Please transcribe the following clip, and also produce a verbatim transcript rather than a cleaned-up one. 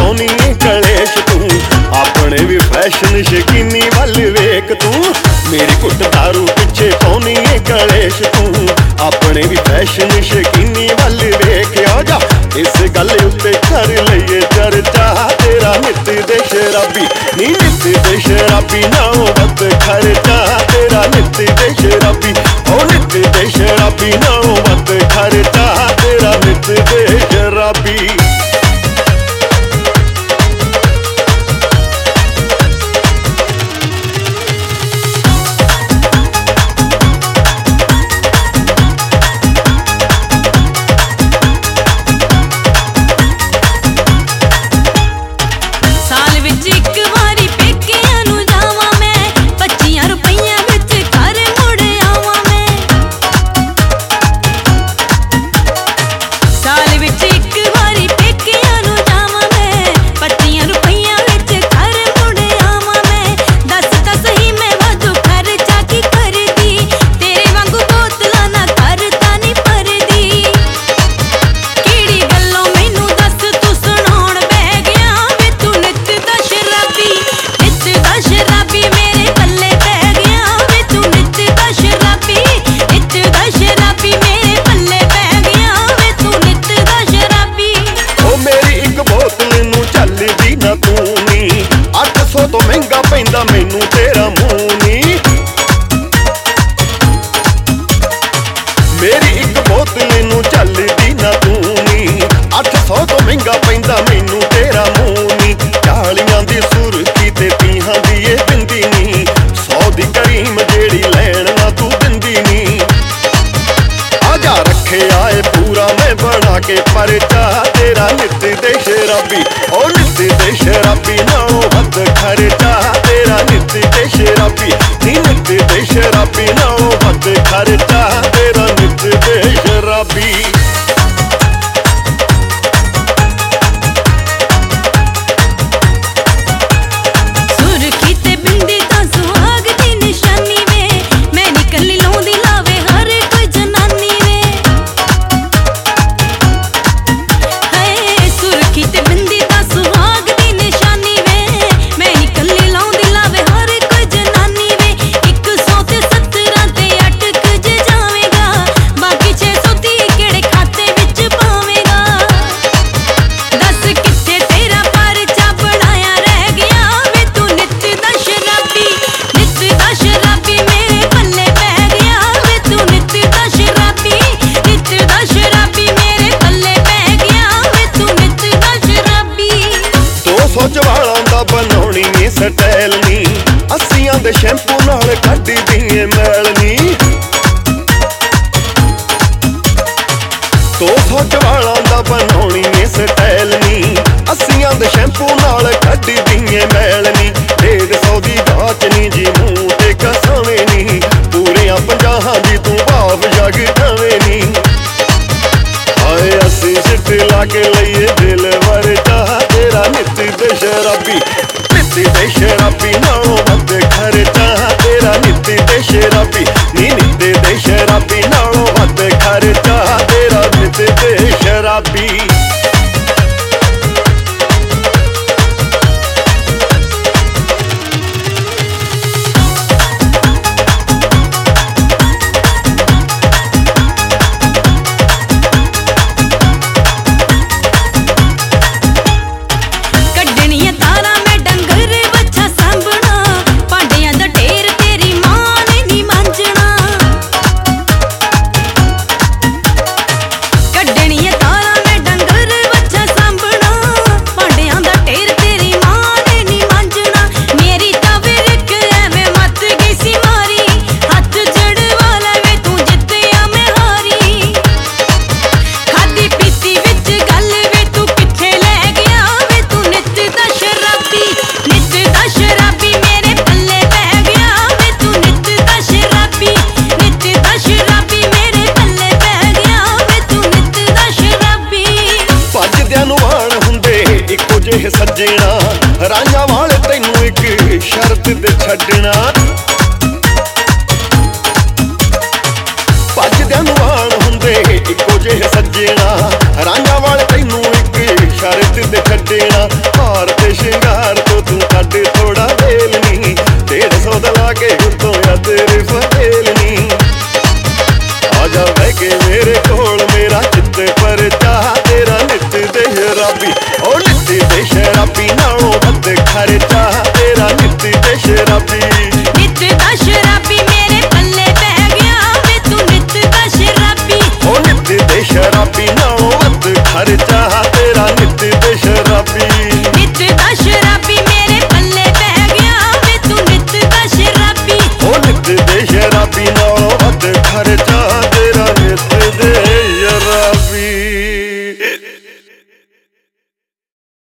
पाउनी है कलेश तू, अपने भी फैशन शकीनी वल वेख तू। मेरी कुट दारू पिछे पाउनी है कलेश तू, अपने भी फैशन शकीनी वल वेख। आ जा इस गल उत्ते कर लईए चर्चा, तेरा नित दे शराबी नी नित दे शराबी नालों वध खर्चा। तेरा नित दे शराबी ओ नित दे शराबी नालों वध खर्चा। तेरा नित दे शराबी। तो महंगा पैंदा मैनू तेरा मुंह नी, मेरी एक बोतल नू चलदी ना तू नी। अठ सौ तो महंगा पैंदा मैनू तेरा मुंह नी। चालियां दी सुरखी ते तीहां दी ये बिंदी नी, सौ दी करीम जेड़ी लैण ना तू दिंदी नी। आजा रखे आए पूरा मैं बना के परचा, तेरा नित दे शराबी ओ नित दे शराबी नालों वध खर्चा। तेरा नित दे शराबी नी नित दे शराबी नालों वध खर्चा। तेरा नित दे शराबी। बनाउणी नी स्टाइल नी, अस्सियां दे शैंपू नाल कड्डी दी मैल नी। दो सौ चवालां दा बनाउणी नी स्टाइल नी, अस्सियां दे शैंपू नाल कड्डी दी मैल नी। डेढ़ सौ दी जाच नी जी मूंह ते कसावे नी, पूरियां पंजाहां दी तू भाव जग ठावे नी। हाय अस्सी सिट ला के लईए दिल वरचा, तेरा नित दे शराबी नित दे शराबी नालों वध खर्चा। तेरा नित दे शराबी नी नित दे शराबी नालों वध खर्चा। तेरा नित दे शराबी। सजना रांझा वाले तैनू एक शर्त ते छड्डना, भजदियां नूं वाण हुंदे इक्को जिहे सजना। रांझा वाले तैनू एक शर्त ते छड्डना, ਵੱਧ ਖਰਚਾ ਤੇਰਾ ਨਿੱਤ ਤੇ ਸ਼ਰਾਬੀ। ਨਿੱਤ ਦਾ ਸ਼ਰਾਬੀ ਮੇਰੇ ਪੱਲੇ ਪੈ ਗਿਆ ਵੇ ਤੂੰ ਨਿੱਤ ਦਾ ਸ਼ਰਾਬੀ। ਉਹ ਨਿੱਤ ਦੇ ਸ਼ਰਾਬੀ ਨਾਲੋਂ ਵੱਧ ਖਰਚਾ ਤੇਰਾ ਨਿੱਤ ਤੇ ਸ਼ਰਾਬੀ। ਨਿੱਤ ਦਾ ਸ਼ਰਾਬੀ ਮੇਰੇ ਪੱਲੇ ਪੈ ਗਿਆ ਵੇ ਤੂੰ ਨਿੱਤ ਦਾ ਸ਼ਰਾਬੀ। ਉਹ ਨਿੱਤ ਦੇ ਸ਼ਰਾਬੀ ਨਾਲੋਂ ਵੱਧ ਖਰਚਾ